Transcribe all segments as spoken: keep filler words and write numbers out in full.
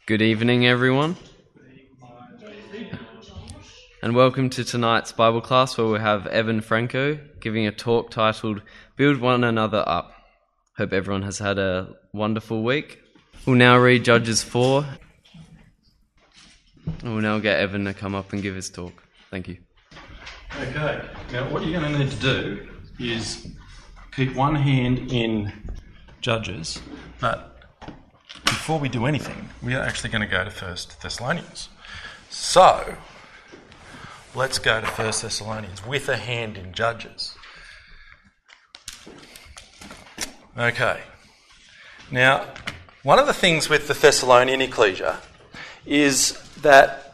Good evening, everyone, and welcome to tonight's Bible class where we have Evan Franco giving a talk titled Build One Another Up. Hope everyone has had a wonderful week. We'll now read Judges four, and we'll now get Evan to come up and give his talk. Thank you. Okay, now what you're going to need to do is keep one hand in Judges, but before we do anything, we are actually going to go to First Thessalonians. So, let's go to First Thessalonians with a hand in Judges. Okay, now one of the things with the Thessalonian ecclesia is that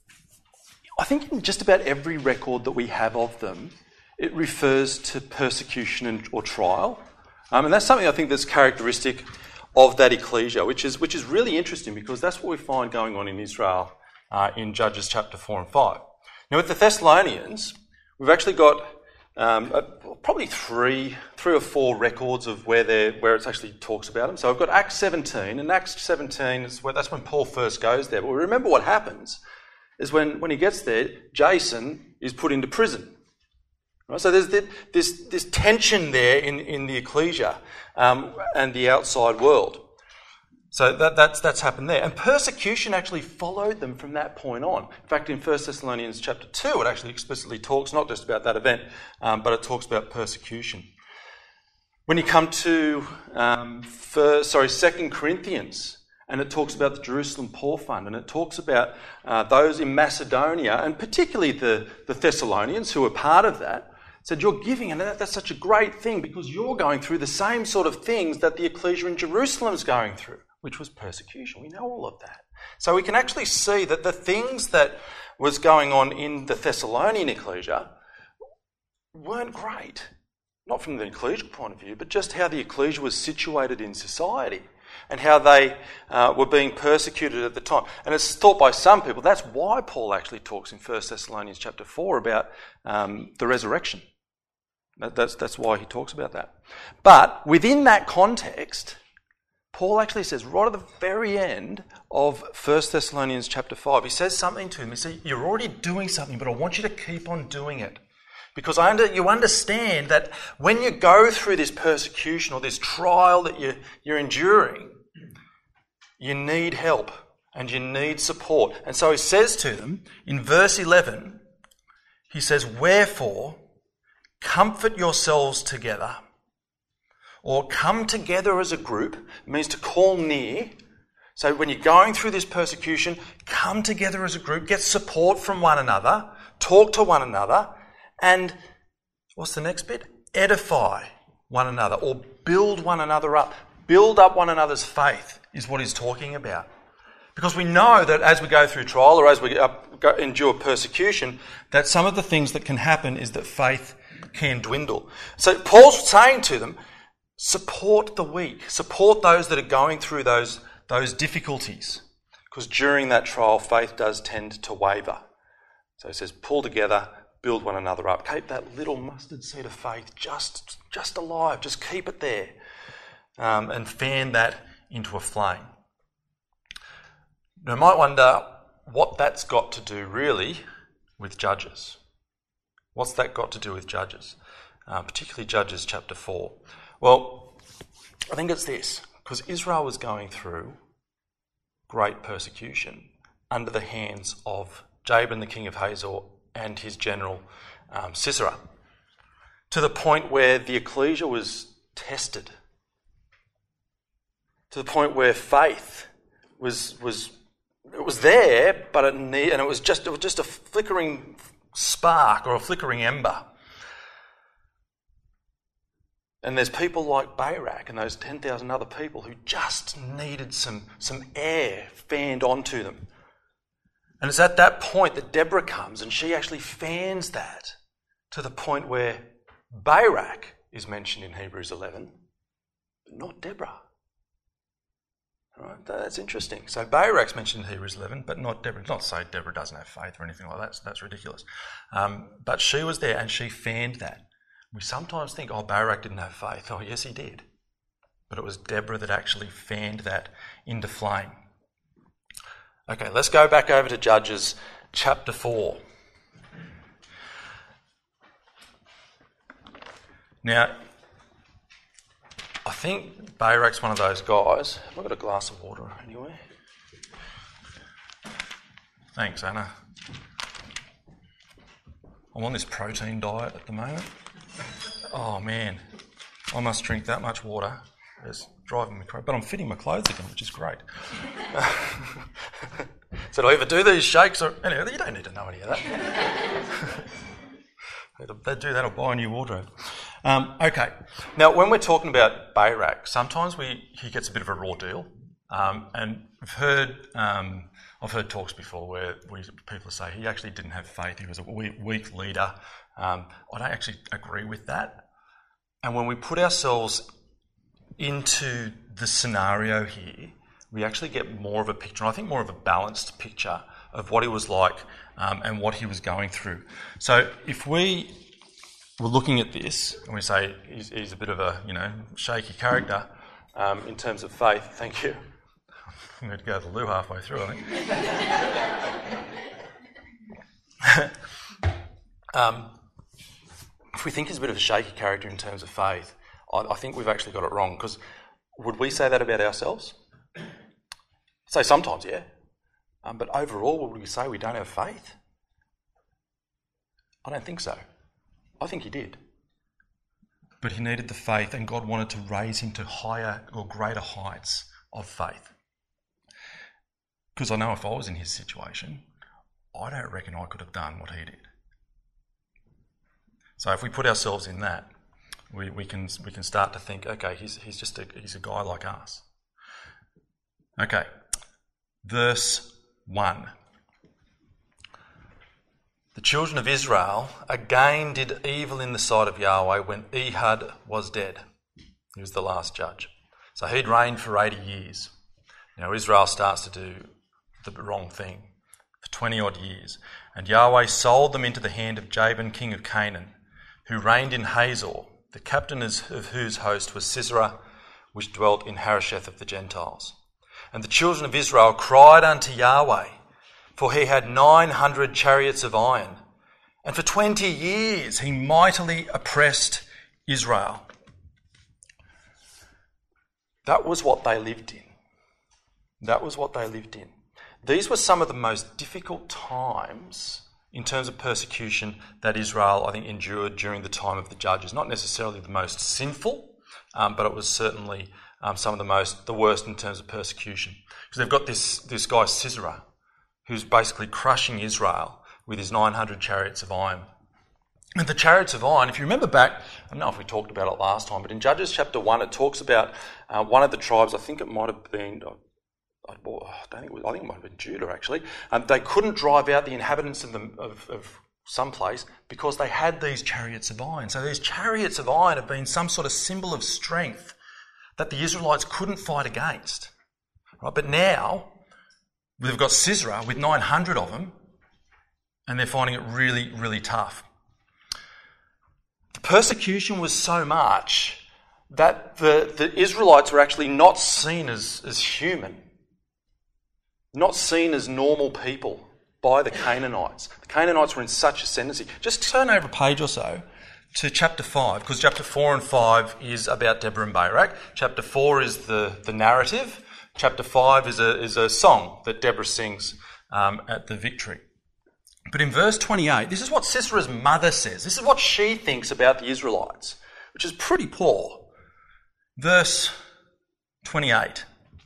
I think in just about every record that we have of them, it refers to persecution and, or trial. Um, and that's something I think that's characteristic of that ecclesia, which is which is really interesting because that's what we find going on in Israel uh, in Judges chapter four and five. Now with the Thessalonians, we've actually got um, uh, probably three three or four records of where they where it actually talks about them. So I've got Acts seventeen, and Acts seventeen is where that's when Paul first goes there. But we remember what happens is when, when he gets there, Jason is put into prison. Right? So there's this, this tension there in, in the ecclesia um, and the outside world. So that, that's that's happened there. And persecution actually followed them from that point on. In fact, in First Thessalonians chapter two, it actually explicitly talks not just about that event, um, but it talks about persecution. When you come to um, first, sorry, Second Corinthians, and it talks about the Jerusalem Poor Fund, and it talks about uh, those in Macedonia, and particularly the, the Thessalonians who were part of that, said, you're giving, and that, that's such a great thing because you're going through the same sort of things that the ecclesia in Jerusalem is going through, which was persecution. We know all of that. So we can actually see that the things that was going on in the Thessalonian ecclesia weren't great. Not from the ecclesial point of view, but just how the ecclesia was situated in society and how they uh, were being persecuted at the time. And it's thought by some people, that's why Paul actually talks in First Thessalonians chapter four about um, the resurrection. That, that's, that's why he talks about that. But within that context, Paul actually says right at the very end of First Thessalonians chapter five, he says something to them. He says, you're already doing something, but I want you to keep on doing it. Because I under, you understand that when you go through this persecution or this trial that you, you're enduring, you need help and you need support. And so he says to them in verse eleven, he says, wherefore, comfort yourselves together, or come together as a group. It means to call near. So when you're going through this persecution, come together as a group, get support from one another, talk to one another, and what's the next bit? Edify one another or build one another up. Build up one another's faith is what he's talking about. Because we know that as we go through trial or as we endure persecution, that some of the things that can happen is that faith can dwindle. So Paul's saying to them, support the weak, support those that are going through those, those difficulties. Because during that trial, faith does tend to waver. So he says, pull together, build one another up. Keep that little mustard seed of faith just, just alive. Just keep it there um, and fan that into a flame. Now, you might wonder what that's got to do really with Judges. What's that got to do with Judges? Uh, particularly Judges chapter four. Well, I think it's this. Because Israel was going through great persecution under the hands of Jabin, the king of Hazor, and his general um, Sisera, to the point where the ecclesia was tested, to the point where faith was was it was there, but it need, and it was just it was just a flickering spark or a flickering ember. And there's people like Barak and those ten thousand other people who just needed some some air fanned onto them. And it's at that point that Deborah comes and she actually fans that to the point where Barak is mentioned in Hebrews eleven, but not Deborah. All right, that's interesting. So Barak's mentioned in Hebrews eleven, but not Deborah. Not to say Deborah doesn't have faith or anything like that. That's ridiculous. Um, but she was there and she fanned that. We sometimes think, oh, Barak didn't have faith. Oh, yes, he did. But it was Deborah that actually fanned that into flame. Okay, let's go back over to Judges chapter four. Now, I think Barak's one of those guys. Have I got a glass of water anywhere? Thanks, Anna. I'm on this protein diet at the moment. Oh, man. I must drink that much water. It's driving me crazy. But I'm fitting my clothes again, which is great. So do I ever do these shakes? Or anyway, you don't need to know any of that. They do that or buy a new wardrobe. Um, okay. Now, when we're talking about Barak, sometimes we he gets a bit of a raw deal. Um, and I've heard um, I've heard talks before where we, people say he actually didn't have faith. He was a weak, weak leader. Um, I don't actually agree with that. And when we put ourselves into the scenario here, we actually get more of a picture, and I think more of a balanced picture of what he was like um, and what he was going through. So if we were looking at this and we say he's, he's a bit of a, you know, shaky character um, in terms of faith, thank you. I'm going to go to the loo halfway through, I think. um, if we think he's a bit of a shaky character in terms of faith, I, I think we've actually got it wrong, because would we say that about ourselves? Say sometimes, yeah. Um, but overall, would we say we don't have faith? I don't think so. I think he did. But he needed the faith, and God wanted to raise him to higher or greater heights of faith. Because I know if I was in his situation, I don't reckon I could have done what he did. So if we put ourselves in that, we, we can we can start to think, okay, he's he's just a he's a guy like us. Okay, verse one. The children of Israel again did evil in the sight of Yahweh when Ehud was dead. He was the last judge. So he'd reigned for eighty years. Now Israel starts to do the wrong thing for twenty odd years. And Yahweh sold them into the hand of Jabin, king of Canaan, who reigned in Hazor, the captain of whose host was Sisera, which dwelt in Harosheth of the Gentiles. And the children of Israel cried unto Yahweh, for he had nine hundred chariots of iron, and for twenty years he mightily oppressed Israel. That was what they lived in. That was what they lived in. These were some of the most difficult times in terms of persecution that Israel, I think, endured during the time of the judges. Not necessarily the most sinful, um, but it was certainly um, some of the most, the worst in terms of persecution. Because they've got this, this guy Sisera, who's basically crushing Israel with his nine hundred chariots of iron. And the chariots of iron, if you remember back, I don't know if we talked about it last time, but in Judges chapter one, it talks about uh, one of the tribes, I think it might have been, I don't think it was, I think it might have been Judah actually. Um, they couldn't drive out the inhabitants of, the, of, of some place because they had these chariots of iron. So these chariots of iron have been some sort of symbol of strength that the Israelites couldn't fight against. Right? But now they've got Sisera with nine hundred of them, and they're finding it really, really tough. The persecution was so much that the, the Israelites were actually not seen as, as human. Not seen as normal people by the Canaanites. The Canaanites were in such ascendancy. Just turn over a page or so to chapter five, because chapter four and five is about Deborah and Barak. Chapter four is the, the narrative. Chapter five is a, is a song that Deborah sings um, at the victory. But in verse twenty-eight, this is what Sisera's mother says. This is what she thinks about the Israelites, which is pretty poor. Verse twenty-eight.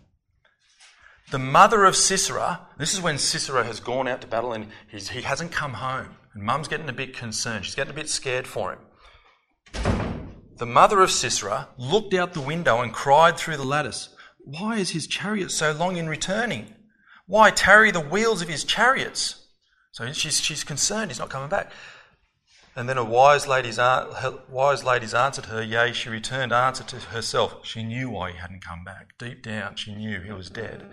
The mother of Sisera, this is when Sisera has gone out to battle and he's, he hasn't come home. And Mum's getting a bit concerned. She's getting a bit scared for him. The mother of Sisera looked out the window and cried through the lattice, "Why is his chariot so long in returning? Why tarry the wheels of his chariots?" So she's, she's concerned he's not coming back. And then a wise lady's, wise lady's answered her, yea, she returned answer to herself. She knew why he hadn't come back. Deep down, she knew he was dead.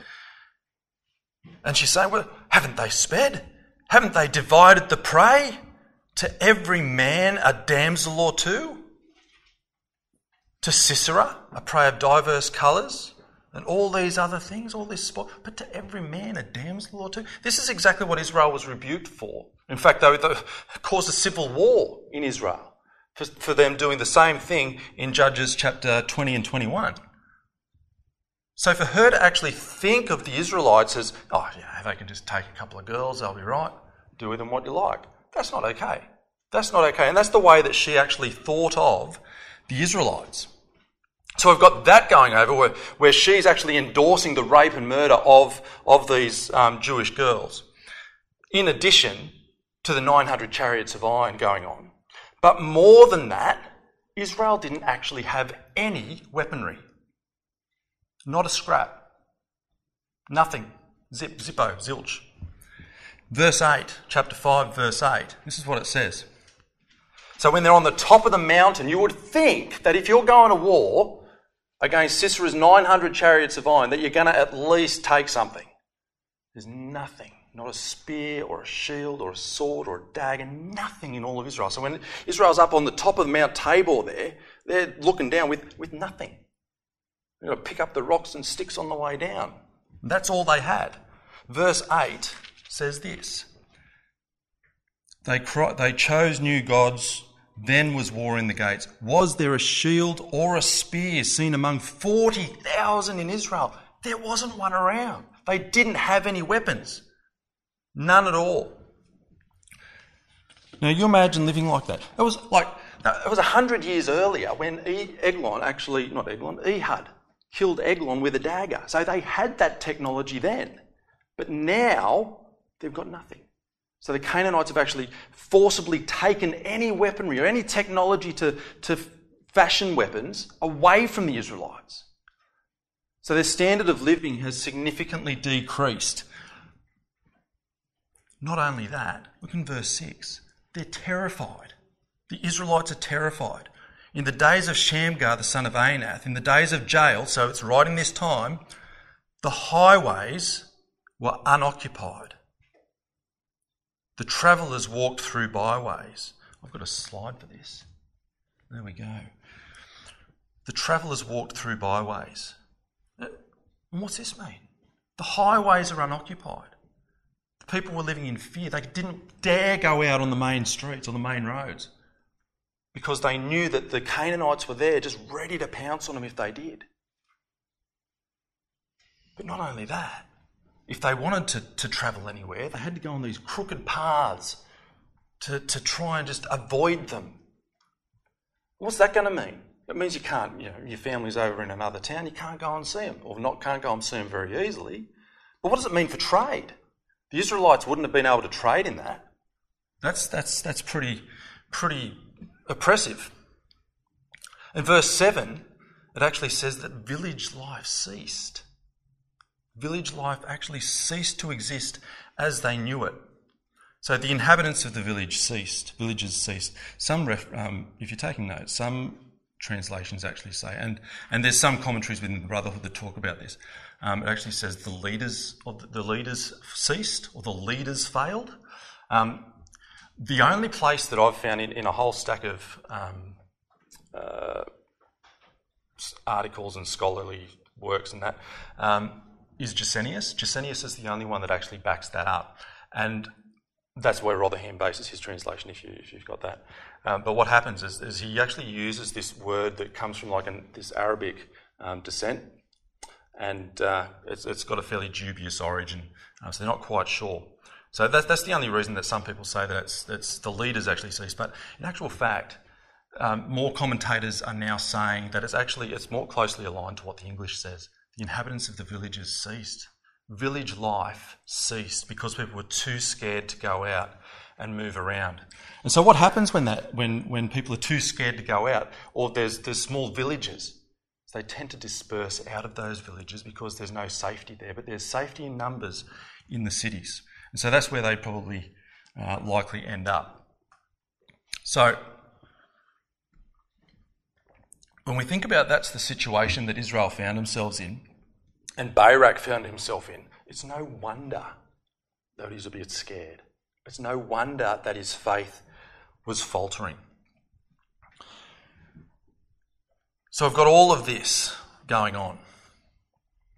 And she's saying, well, haven't they sped? Haven't they divided the prey? To every man a damsel or two? To Sisera, a prey of diverse colours? and all these other things, all this sport, but to every man a damsel or two. This is exactly what Israel was rebuked for. In fact, they, they caused a civil war in Israel for, for them doing the same thing in Judges chapter twenty and twenty-one. So for her to actually think of the Israelites as, oh yeah, they can just take a couple of girls, they'll be right, do with them what you like. That's not okay. That's not okay. And that's the way that she actually thought of the Israelites. So we've got that going over where, where she's actually endorsing the rape and murder of, of these um, Jewish girls, in addition to the nine hundred chariots of iron going on. But more than that, Israel didn't actually have any weaponry. Not a scrap. Nothing. Zip, zippo, zilch. Verse eight, chapter five, verse eight. This is what it says. So when they're on the top of the mountain, you would think that if you're going to war against Sisera's nine hundred chariots of iron, that you're going to at least take something. There's nothing. Not a spear or a shield or a sword or a dagger, nothing in all of Israel. So when Israel's up on the top of Mount Tabor there, they're looking down with, with nothing. They've got to pick up the rocks and sticks on the way down. That's all they had. Verse eight says this. They, cry, they chose new gods, then was war in the gates. Was there a shield or a spear seen among forty thousand in Israel? There wasn't one around. They didn't have any weapons. None at all. Now you imagine living like that. It was like, it was a hundred years earlier when Eglon actually, not Eglon, Ehud killed Eglon with a dagger. So they had that technology then. But now they've got nothing. So the Canaanites have actually forcibly taken any weaponry or any technology to, to fashion weapons away from the Israelites. So their standard of living has significantly decreased. Not only that, look in verse six. They're terrified. The Israelites are terrified. In the days of Shamgar, the son of Anath, in the days of Jael, so it's right in this time, the highways were unoccupied. The travellers walked through byways. I've got a slide for this. There we go. The travellers walked through byways. And what's this mean? The highways are unoccupied. The people were living in fear. They didn't dare go out on the main streets or the main roads because they knew that the Canaanites were there just ready to pounce on them if they did. But not only that, if they wanted to, to travel anywhere, they had to go on these crooked paths to, to try and just avoid them. What's that going to mean? It means you can't, you know, your family's over in another town, you can't go and see them, or not can't go and see them very easily. But what does it mean for trade? The Israelites wouldn't have been able to trade in that. That's that's that's pretty pretty oppressive. In verse seven, it actually says that village life ceased. Village life actually ceased to exist as they knew it. So the inhabitants of the village ceased, villages ceased. Some, ref, um, if you're taking notes, some translations actually say, and, and there's some commentaries within the Brotherhood that talk about this. Um, it actually says the leaders of the, the leaders ceased, or the leaders failed. Um, the only place that I've found in, in a whole stack of um, uh, articles and scholarly works and that um, is Gesenius. Gesenius is the only one that actually backs that up, and that's where Rotherham bases his translation, if, you, if you've got that. Um, but what happens is, is he actually uses this word that comes from like an, this Arabic um, descent, and uh, it's, it's got a fairly dubious origin, uh, so they're not quite sure. So that's, that's the only reason that some people say that it's, it's the leaders actually ceased. But in actual fact, um, more commentators are now saying that it's actually it's more closely aligned to what the English says. The inhabitants of the villages ceased. Village life ceased because people were too scared to go out and move around. And so what happens when that when, when people are too scared to go out, or there's there's small villages, they tend to disperse out of those villages because there's no safety there, but there's safety in numbers in the cities. And so that's where they probably uh, likely end up. So when we think about that's the situation that Israel found themselves in, and Barak found himself in, it's no wonder that he was a bit scared. It's no wonder that his faith was faltering. So I've got all of this going on.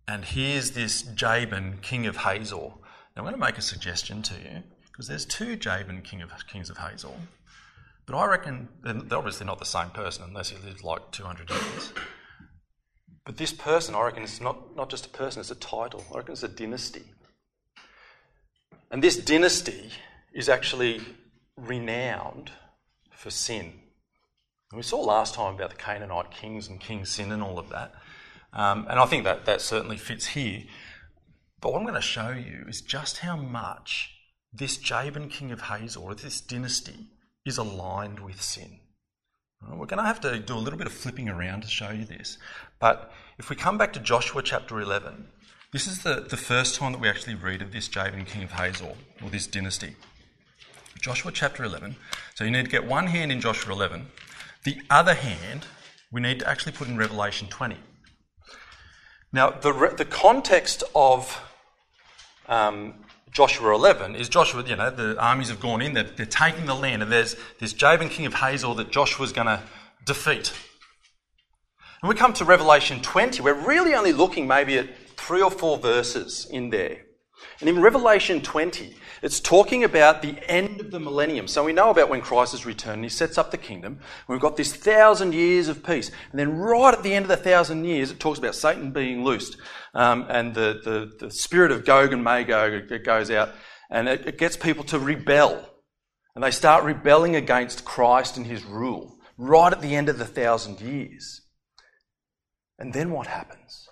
And here's this Jabin, king of Hazor. Now I'm going to make a suggestion to you, because there's two Jabin, king of, kings of Hazor. But I reckon they're obviously not the same person unless he lived like two hundred years. But this person, I reckon, is not, not just a person, it's a title. I reckon it's a dynasty. And this dynasty is actually renowned for sin. And we saw last time about the Canaanite kings and King Sin and all of that. Um, and I think that, that certainly fits here. But what I'm going to show you is just how much this Jabin, king of Hazor, this dynasty, is aligned with sin. Right, we're going to have to do a little bit of flipping around to show you this. But if we come back to Joshua chapter eleven, this is the, the first time that we actually read of this Jabin, king of Hazor, or this dynasty. Joshua chapter eleven. So you need to get one hand in Joshua eleven. The other hand, we need to actually put in Revelation twenty. Now, the the context of um, Joshua eleven is Joshua, you know, the armies have gone in, they're, they're taking the land, and there's this Jabin, king of Hazor, that Joshua's going to defeat. And we come to Revelation twenty, we're really only looking maybe at three or four verses in there. And in Revelation twenty, it's talking about the end of the millennium. So we know about when Christ has returned and he sets up the kingdom. We've got this thousand years of peace. And then right at the end of the thousand years, it talks about Satan being loosed. Um, and the, the, the spirit of Gog and Magog it goes out. And it, it gets people to rebel. And they start rebelling against Christ and his rule. Right at the end of the thousand years. And then what happens?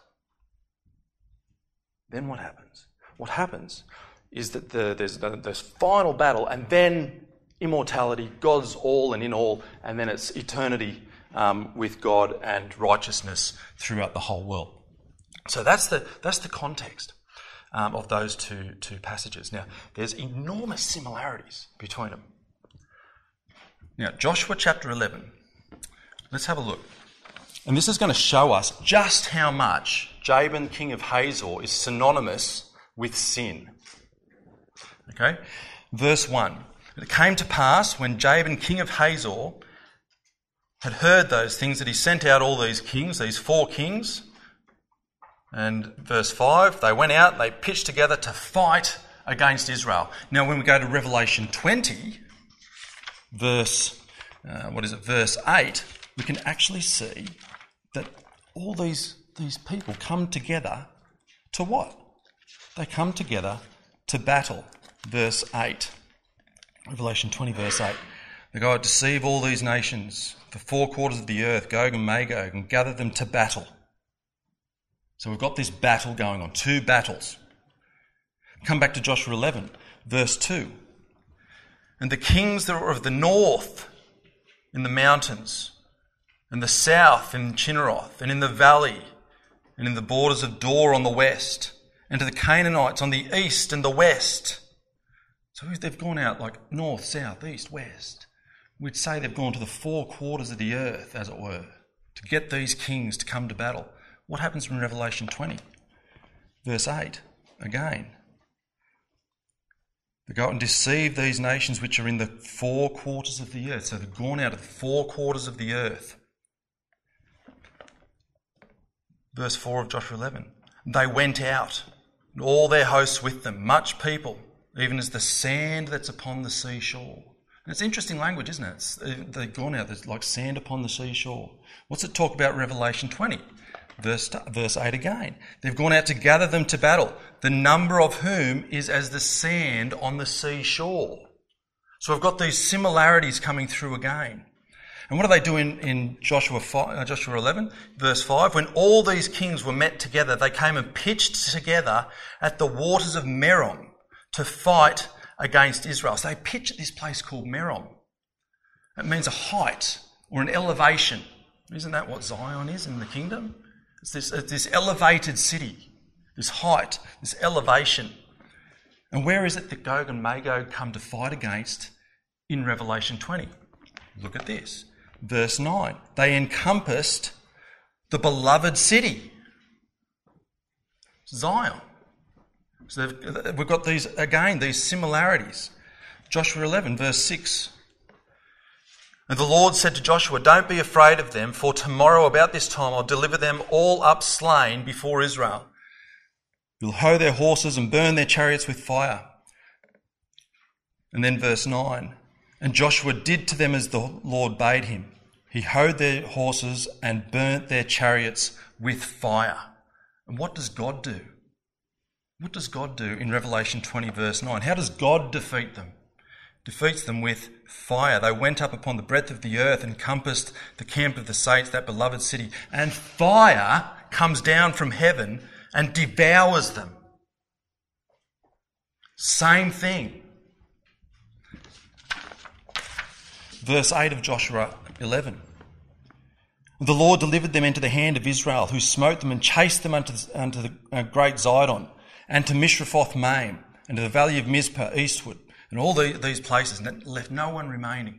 Then what happens? What happens is that the, there's this final battle, and then immortality, God's all and in all, and then it's eternity um, with God and righteousness throughout the whole world. So that's the that's the context um, of those two two passages. Now, there's enormous similarities between them. Now, Joshua chapter eleven. Let's have a look. And this is going to show us just how much Jabin, king of Hazor, is synonymous with sin. Okay? Verse one. It came to pass when Jabin, king of Hazor, had heard those things that he sent out all these kings, these four kings. And verse five, they went out, they pitched together to fight against Israel. Now when we go to Revelation twenty, verse, uh, what is it, verse eight, we can actually see that all these, these people come together to what? They come together to battle. Verse eight. Revelation twenty, verse eight. They go out, deceive all these nations, the four quarters of the earth, Gog and Magog, and gather them to battle. So we've got this battle going on, two battles. Come back to Joshua eleven, verse two. And the kings that were of the north in the mountains, and the south in Chinneroth, and in the valley, and in the borders of Dor on the west, and to the Canaanites on the east and the west. So they've gone out like north, south, east, west. We'd say they've gone to the four quarters of the earth, as it were, to get these kings to come to battle. What happens in Revelation twenty? Verse eight, again. They go out and deceive these nations which are in the four quarters of the earth. So they've gone out of the four quarters of the earth. Verse four of Joshua eleven. They went out, and all their hosts with them, much people, even as the sand that's upon the seashore. And it's interesting language, isn't it? It's, they've gone out, there's like sand upon the seashore. What's it talk about in Revelation twenty? Verse, verse eight again. They've gone out to gather them to battle, the number of whom is as the sand on the seashore. So we've got these similarities coming through again. And what do they do in, in Joshua five, uh, Joshua eleven, verse five? When all these kings were met together, they came and pitched together at the waters of Merom to fight against Israel. So they pitch at this place called Merom. It means a height or an elevation. Isn't that what Zion is in the kingdom? It's this, it's this elevated city, this height, this elevation. And where is it that Gog and Magog come to fight against in Revelation twenty? Look at this. Verse nine. They encompassed the beloved city, Zion. So we've got these, again, these similarities. Joshua eleven, verse six. And the Lord said to Joshua, don't be afraid of them, for tomorrow about this time I'll deliver them all up slain before Israel. You'll hoe their horses and burn their chariots with fire. And then verse nine. And Joshua did to them as the Lord bade him. He hoed their horses and burnt their chariots with fire. And what does God do? What does God do in Revelation twenty verse nine? How does God defeat them? Defeats them with fire. They went up upon the breadth of the earth and compassed the camp of the saints, that beloved city. And fire comes down from heaven and devours them. Same thing. Verse eight of Joshua eleven. The Lord delivered them into the hand of Israel, who smote them and chased them unto the, unto the uh, great Zidon, and to Mishrephoth-Maim, and to the valley of Mizpah eastward, and all the, these places, and left no one remaining.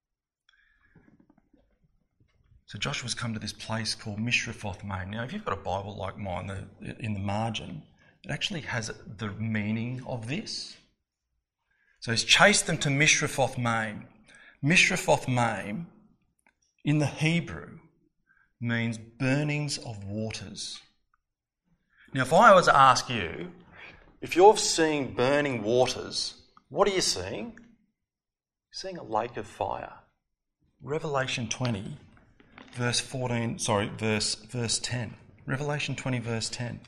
So Joshua's come to this place called Mishrephoth-Maim. Now, if you've got a Bible like mine, the, in the margin, it actually has the meaning of this. So he's chased them to Mishrephoth-Maim. Mishrephoth-Maim, in the Hebrew, means burnings of waters. Now, if I was to ask you, if you're seeing burning waters, what are you seeing? You're seeing a lake of fire. Revelation twenty, verse fourteen, sorry, verse, verse ten. Revelation twenty, verse ten.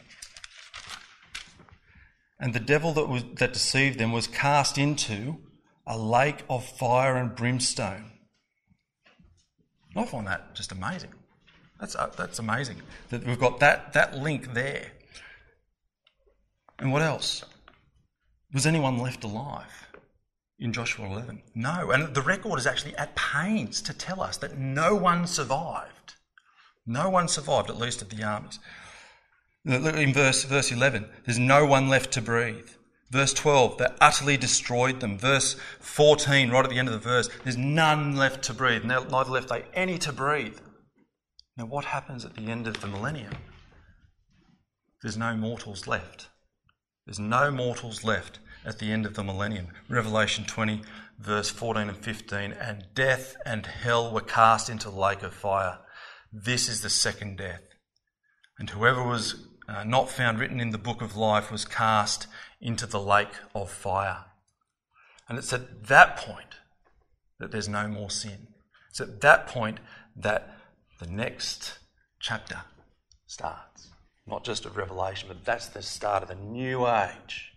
And the devil that was that deceived them was cast into a lake of fire and brimstone. I find that just amazing. That's uh, that's amazing that we've got that, that link there. And what else? Was anyone left alive in Joshua eleven? No. And the record is actually at pains to tell us that no one survived. No one survived, at least of the armies. Look in verse, verse eleven. There's no one left to breathe. Verse twelve, they utterly destroyed them. Verse fourteen, right at the end of the verse, there's none left to breathe. Neither left they any to breathe. Now what happens at the end of the millennium? There's no mortals left. There's no mortals left at the end of the millennium. Revelation twenty, verse fourteen and fifteen, and death and hell were cast into the lake of fire. This is the second death. And whoever was uh, not found written in the book of life was cast into the lake of fire. And it's at that point that there's no more sin. It's at that point that the next chapter starts. Not just of Revelation, but that's the start of the new age.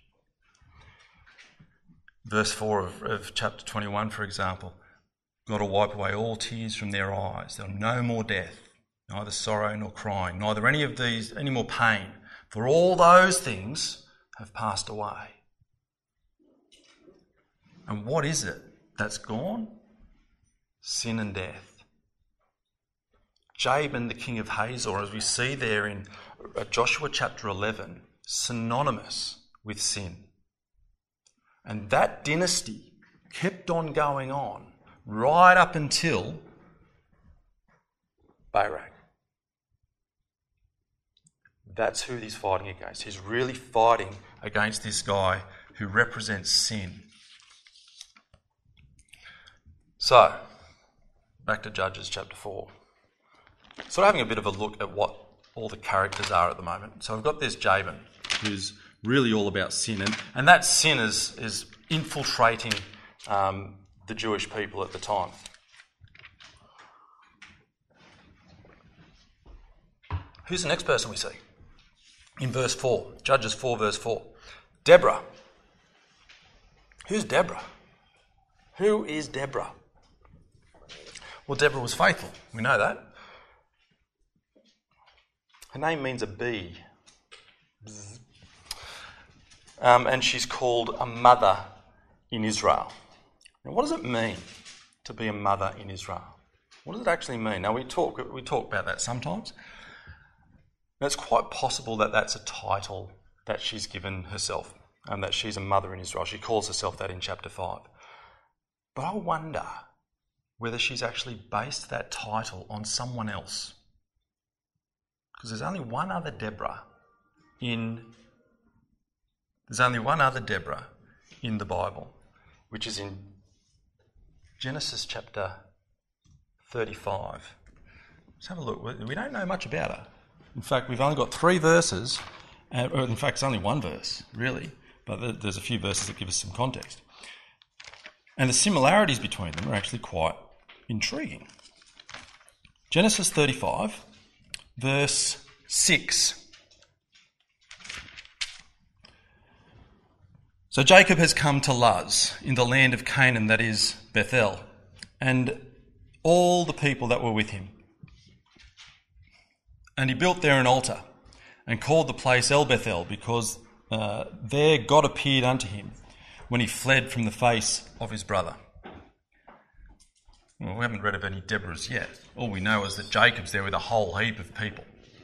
Verse four of, of chapter twenty-one, for example, God will wipe away all tears from their eyes. There'll be no more death, neither sorrow nor crying, neither any of these, any more pain, for all those things have passed away. And what is it that's gone? Sin and death. Jabin, the king of Hazor, as we see there in Joshua chapter eleven, synonymous with sin. And that dynasty kept on going on right up until Barak. That's who he's fighting against. He's really fighting against this guy who represents sin. So, back to Judges chapter four. Sort of having a bit of a look at what all the characters are at the moment. So we've got this Jabin, who's really all about sin. And, and that sin is, is infiltrating um, the Jewish people at the time. Who's the next person we see? In verse four, Judges four, verse four. Deborah. Who's Deborah? Who is Deborah? Well, Deborah was faithful. We know that. Her name means a bee. Um, and she's called a mother in Israel. Now, what does it mean to be a mother in Israel? What does it actually mean? Now, we talk we talk about that sometimes. And it's quite possible that that's a title that she's given herself, and that she's a mother in Israel. She calls herself that in chapter five. But I wonder whether she's actually based that title on someone else. Because there's only one other Deborah in there's only one other Deborah in the Bible, which is in Genesis chapter thirty-five. Let's have a look. We don't know much about her. In fact, we've only got three verses, Uh, or in fact, it's only one verse, really, but there's a few verses that give us some context. And the similarities between them are actually quite intriguing. Genesis thirty-five, verse six. So Jacob has come to Luz in the land of Canaan, that is Bethel, and all the people that were with him. And he built there an altar and called the place El Bethel, because uh, there God appeared unto him when he fled from the face of his brother. Well, we haven't read of any Deborahs yet. All we know is that Jacob's there with a whole heap of people.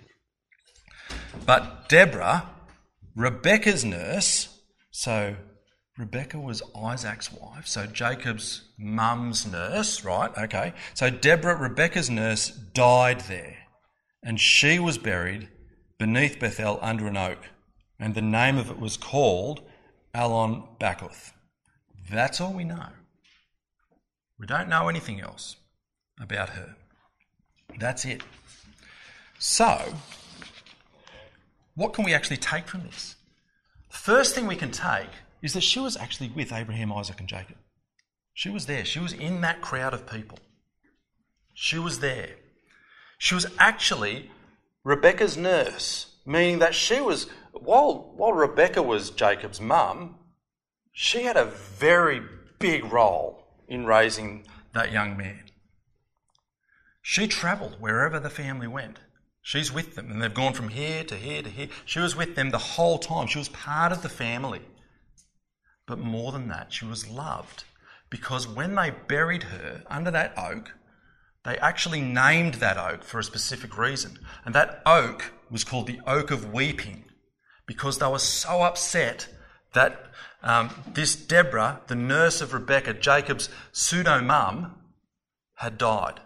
But Deborah, Rebekah's nurse, so Rebekah was Isaac's wife, so Jacob's mum's nurse, right? Okay. So Deborah, Rebekah's nurse, died there, and she was buried beneath Bethel under an oak, and the name of it was called Allon Bachuth. That's all we know. We don't know anything else about her. That's it. So, what can we actually take from this? The first thing we can take is that she was actually with Abraham, Isaac and Jacob. She was there. She was in that crowd of people. She was there. She was actually Rebekah's nurse, meaning that she was, while, while Rebekah was Jacob's mum, she had a very big role in raising that young man. She travelled wherever the family went. She's with them, and they've gone from here to here to here. She was with them the whole time. She was part of the family. But more than that, she was loved, because when they buried her under that oak, they actually named that oak for a specific reason. And that oak was called the Oak of Weeping, because they were so upset that um, this Deborah, the nurse of Rebekah, Jacob's pseudo-mum, had died.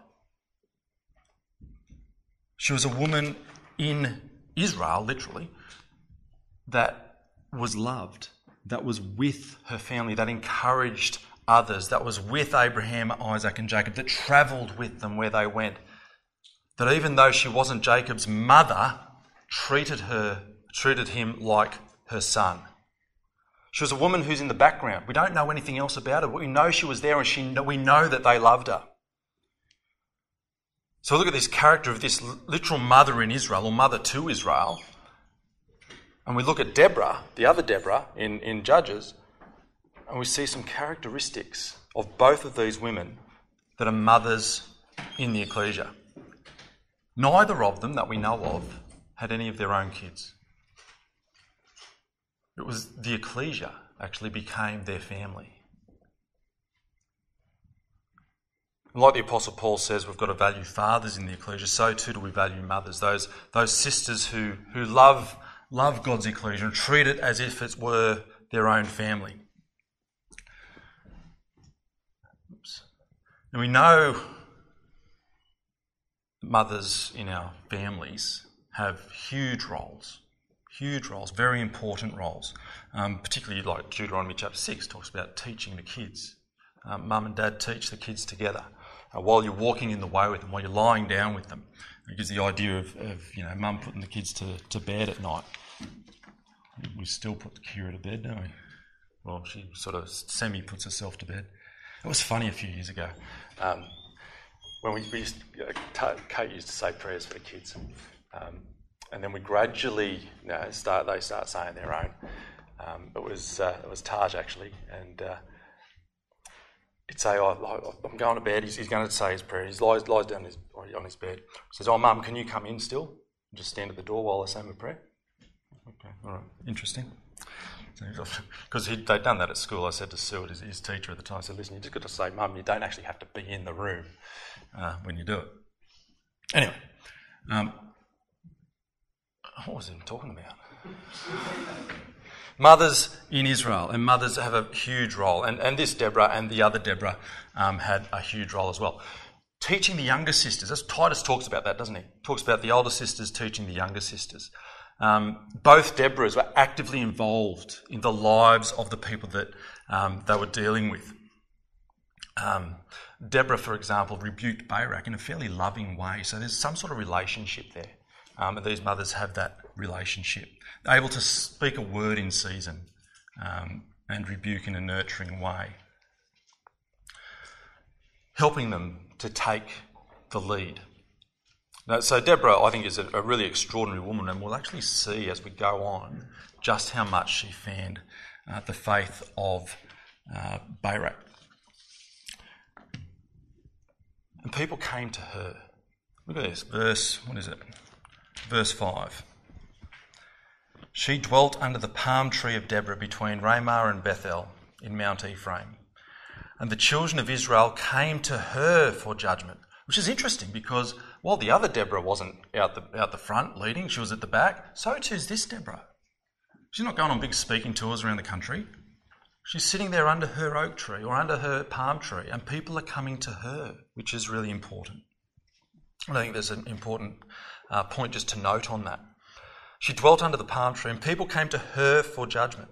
She was a woman in Israel, literally, that was loved, that was with her family, that encouraged others, that was with Abraham, Isaac and Jacob, that travelled with them where they went. That even though she wasn't Jacob's mother, treated her, treated him like her son. She was a woman who's in the background. We don't know anything else about her. We know she was there, and she, we know that they loved her. So look at this character of this literal mother in Israel, or mother to Israel. And we look at Deborah, the other Deborah in, in Judges, and we see some characteristics of both of these women that are mothers in the ecclesia. Neither of them that we know of had any of their own kids. It was the ecclesia actually became their family. And like the Apostle Paul says, we've got to value fathers in the ecclesia, so too do we value mothers, those, those sisters who, who love, love God's ecclesia and treat it as if it were their own family. Oops. And we know mothers in our families have huge roles, huge roles, very important roles, um, particularly like Deuteronomy chapter six talks about teaching the kids. Um, Mum and Dad teach the kids together uh, while you're walking in the way with them, while you're lying down with them. It gives the idea of, of you know, Mum putting the kids to, to bed at night. We still put Kira to bed, don't we? Well, she sort of semi-puts herself to bed. It was funny a few years ago. Um, when we, we used to, uh, Kate used to say prayers for the kids. Um, and then we gradually, you know, start, they start saying their own. Um, it was uh, it was Taj actually, and uh, he'd say, oh, I'm going to bed. He's, he's going to say his prayer. He lies, lies down his, on his bed. He says, oh, Mum, can you come in still? And just stand at the door while I say my prayer. Okay, all right, interesting. Because so they'd done that at school. I said to Sue, his, his teacher at the time, I said, listen, you just got to say, Mum, you don't actually have to be in the room uh, when you do it. Anyway, um, what was I even talking about? Mothers in Israel, and mothers have a huge role. And, and this Deborah and the other Deborah um, had a huge role as well. Teaching the younger sisters, as Titus talks about that, doesn't he? Talks about the older sisters teaching the younger sisters. Um, both Deborahs were actively involved in the lives of the people that um, they were dealing with. Um, Deborah, for example, rebuked Barak in a fairly loving way. So there's some sort of relationship there. Um, and these mothers have that relationship, able to speak a word in season um, and rebuke in a nurturing way, helping them to take the lead. Now, so Deborah, I think, is a, a really extraordinary woman, and we'll actually see as we go on just how much she fanned uh, the faith of uh, Barak. And people came to her. Look at this, verse, what is it? Verse five. She dwelt under the palm tree of Deborah between Ramah and Bethel in Mount Ephraim. And the children of Israel came to her for judgment, which is interesting because while the other Deborah wasn't out the, out the front leading, she was at the back, so too is this Deborah. She's not going on big speaking tours around the country. She's sitting there under her oak tree or under her palm tree, and people are coming to her, which is really important. I think there's an important uh, point just to note on that. She dwelt under the palm tree, and people came to her for judgment.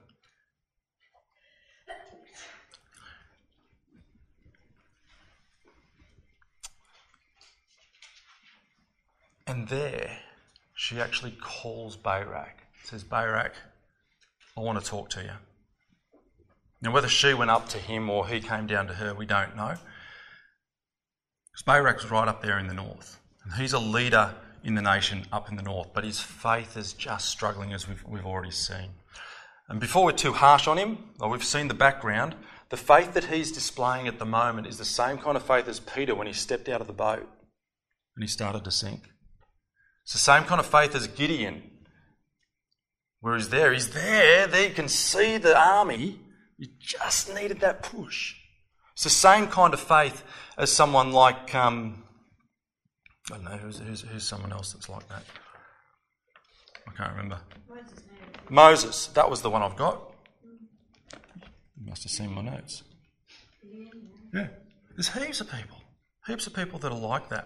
And there, she actually calls Barak. Says, Barak, I want to talk to you. Now, whether she went up to him or he came down to her, we don't know. Because Barak's right up there in the north. And he's a leader in the nation up in the north, but his faith is just struggling, as we've, we've already seen. And before we're too harsh on him, well, we've seen the background. The faith that he's displaying at the moment is the same kind of faith as Peter when he stepped out of the boat and he started to sink. It's the same kind of faith as Gideon, where he's there. He's there, there you can see the army. You just needed that push. It's the same kind of faith as someone like, um, I don't know, who's, who's, who's someone else that's like that? I can't remember. Moses. Moses, that was the one I've got. You must have seen my notes. Yeah, there's heaps of people. Heaps of people that are like that.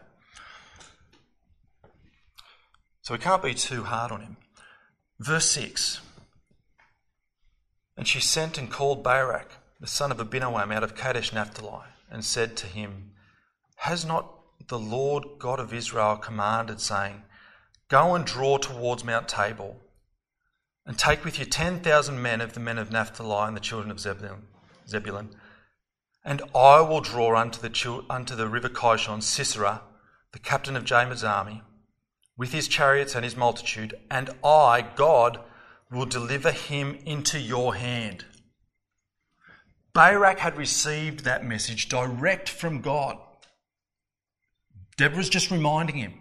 So we can't be too hard on him. Verse six. And she sent and called Barak, the son of Abinoam, out of Kadesh Naphtali, and said to him, Has not the Lord God of Israel commanded, saying, Go and draw towards Mount Tabor, and take with you ten thousand men of the men of Naphtali and the children of Zebulun, Zebulun and I will draw unto the, unto the river Kishon Sisera, the captain of Jamir's army, with his chariots and his multitude, and I, God, will deliver him into your hand. Barak had received that message direct from God. Deborah's just reminding him.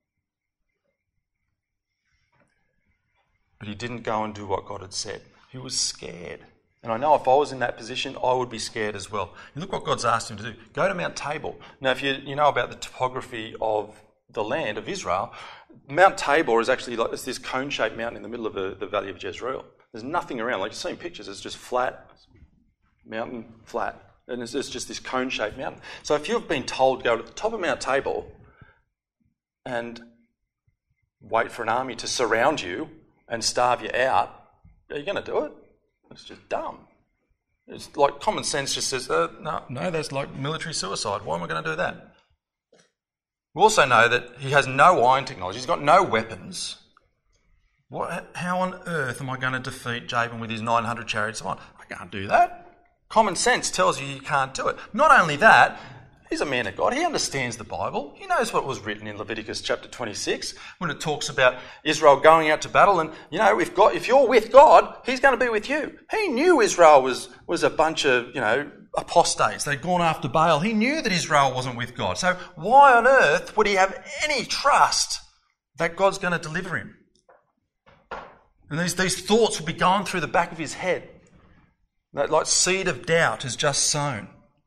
But he didn't go and do what God had said. He was scared. And I know if I was in that position, I would be scared as well. And look what God's asked him to do. Go to Mount Tabor. Now, if you, you know about the topography of the land of Israel, Mount Tabor is actually like it's this cone-shaped mountain in the middle of the, the valley of Jezreel. There's nothing around. Like you've seen pictures, it's just flat, mountain, flat. And it's, it's just this cone-shaped mountain. So if you've been told to go to the top of Mount Tabor and wait for an army to surround you and starve you out, are you going to do it? It's just dumb. It's like common sense just says, uh, no, no, that's like military suicide. Why am I going to do that? We also know that he has no iron technology. He's got no weapons. What, how on earth am I going to defeat Jabin with his nine hundred chariots of iron? I can't do that. Common sense tells you you can't do it. Not only that, he's a man of God. He understands the Bible. He knows what was written in Leviticus chapter twenty-six when it talks about Israel going out to battle. And, you know, if God, if you're with God, he's going to be with you. He knew Israel was, was a bunch of, you know, apostates. They'd gone after Baal. He knew that Israel wasn't with God. So why on earth would he have any trust that God's going to deliver him? And these, these thoughts would be going through the back of his head. That like seed of doubt is just sown.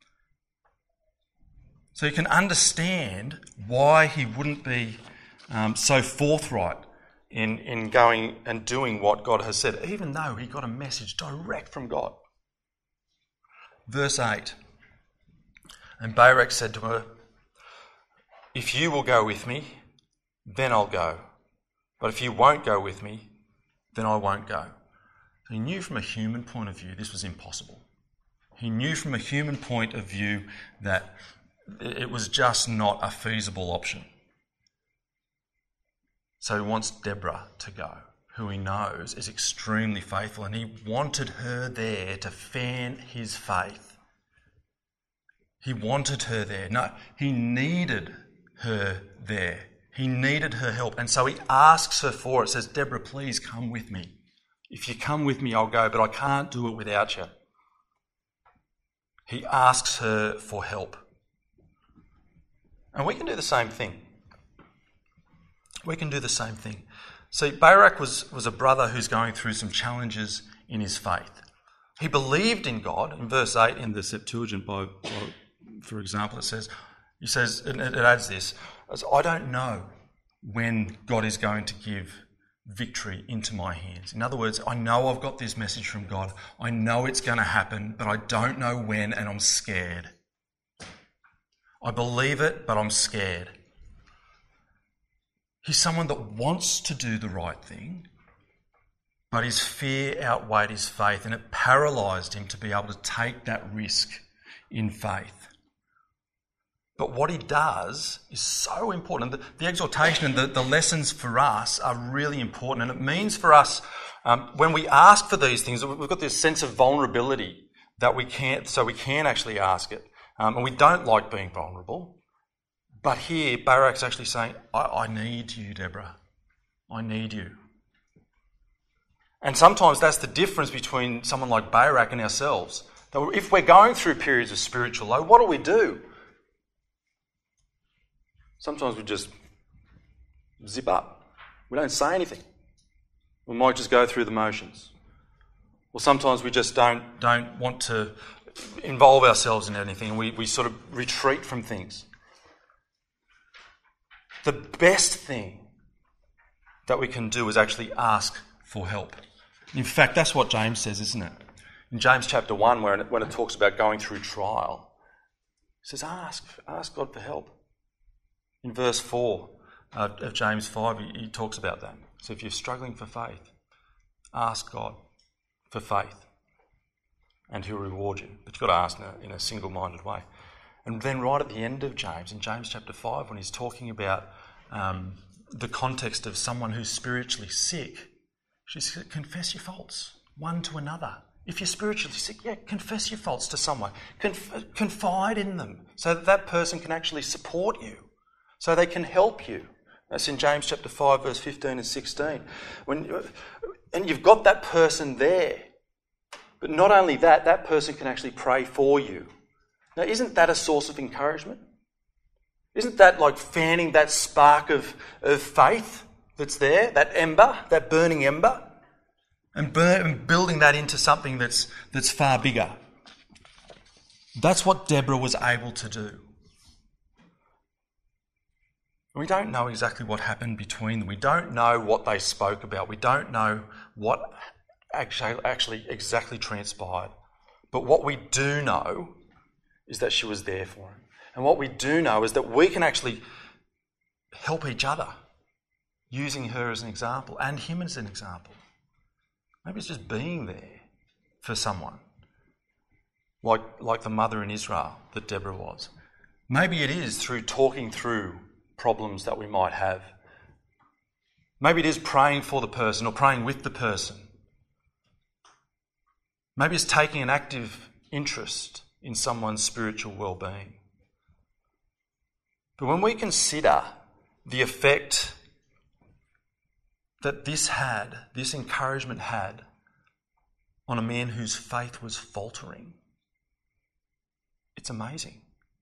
So you can understand why he wouldn't be um, so forthright in, in going and doing what God has said, even though he got a message direct from God. Verse eight. And Barak said to her, If you will go with me, then I'll go. But if you won't go with me, then I won't go. He knew from a human point of view this was impossible. He knew from a human point of view that it was just not a feasible option. So he wants Deborah to go. who he knows is extremely faithful, and he wanted her there to fan his faith. He wanted her there. No, he needed her there. He needed her help, and so he asks her for it. Says, Deborah, please come with me. If you come with me, I'll go, but I can't do it without you. He asks her for help. And we can do the same thing. We can do the same thing. See, Barak was, was a brother who's going through some challenges in his faith. He believed in God. In verse eight in the Septuagint, by, by, for example, it says, he says, it, it adds this, I don't know when God is going to give victory into my hands. In other words, I know I've got this message from God. I know it's going to happen, but I don't know when, and I'm scared. I believe it, but I'm scared. He's someone that wants to do the right thing, but his fear outweighed his faith, and it paralysed him to be able to take that risk in faith. But what he does is so important. The, the exhortation and the, the lessons for us are really important, and it means for us, um, when we ask for these things, we've got this sense of vulnerability that we can't, so we can actually ask it. Um, and we don't like being vulnerable. But here, Barak's actually saying, I, I need you, Deborah. I need you. And sometimes that's the difference between someone like Barak and ourselves. That if we're going through periods of spiritual low, what do we do? Sometimes we just zip up. We don't say anything. We might just go through the motions. Or sometimes we just don't, don't want to involve ourselves in anything, and we, we sort of retreat from things. The best thing that we can do is actually ask for help. In fact, that's what James says, isn't it? In James chapter one, where it, when it talks about going through trial, it says, ask, ask God for help. In verse four uh, of James five, he, he talks about that. So if you're struggling for faith, ask God for faith, and he'll reward you. But you've got to ask in a, in a single-minded way. And then right at the end of James, in James chapter five, when he's talking about um, the context of someone who's spiritually sick, she says, confess your faults one to another. If you're spiritually sick, yeah, confess your faults to someone. Conf- confide in them so that that person can actually support you, so they can help you. That's in James chapter five, verse fifteen and sixteen. When, and you've got that person there. But not only that, that person can actually pray for you. Now, isn't that a source of encouragement? Isn't that like fanning that spark of, of faith that's there, that ember, that burning ember, and, burn, and building that into something that's, that's far bigger? That's what Deborah was able to do. We don't know exactly what happened between them. We don't know what they spoke about. We don't know what actually, actually exactly transpired. But what we do know is that she was there for him. And what we do know is that we can actually help each other using her as an example and him as an example. Maybe it's just being there for someone, like, like the mother in Israel that Deborah was. Maybe it is through talking through problems that we might have. Maybe it is praying for the person or praying with the person. Maybe it's taking an active interest in someone's spiritual well-being. But when we consider the effect that this had, this encouragement had on a man whose faith was faltering, it's amazing.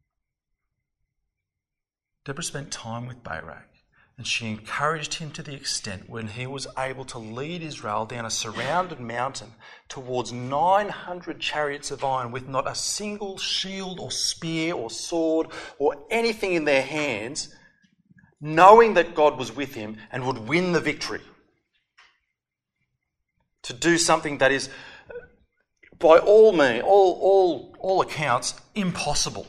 Deborah spent time with Barak, and she encouraged him to the extent when he was able to lead Israel down a surrounded mountain towards nine hundred chariots of iron with not a single shield or spear or sword or anything in their hands, knowing that God was with him and would win the victory. To do something that is, by all means, all, all, all accounts, impossible.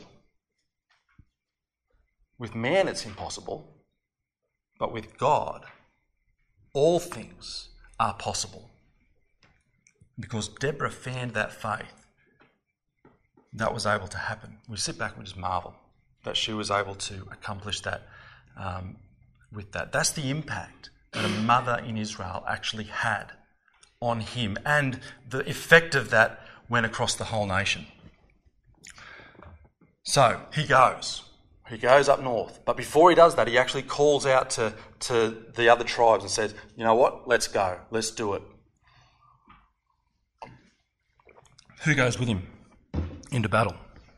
With man it's impossible, but with God, all things are possible. Because Deborah fanned that faith, that was able to happen. We sit back and we just marvel that she was able to accomplish that um, with that. That's the impact that a mother in Israel actually had on him, and the effect of that went across the whole nation. So he goes. He goes up north. But before he does that, he actually calls out to, to the other tribes and says, you know what, let's go, let's do it. Who goes with him into battle?